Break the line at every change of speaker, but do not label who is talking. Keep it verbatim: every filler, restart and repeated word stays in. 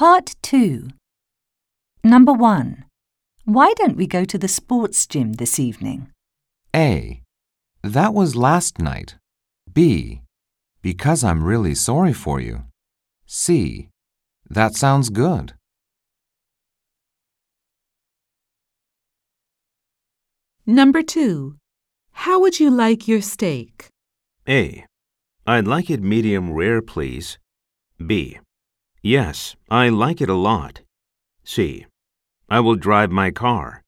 Part two. Number one. Why don't we go to the sports gym this evening?
A. That was last night. B. Because I'm really sorry for you. C. That sounds good.
Number two. How would you like your steak?
A. I'd like it medium rare, please. B. Yes, I like it a lot. C. I will drive my car.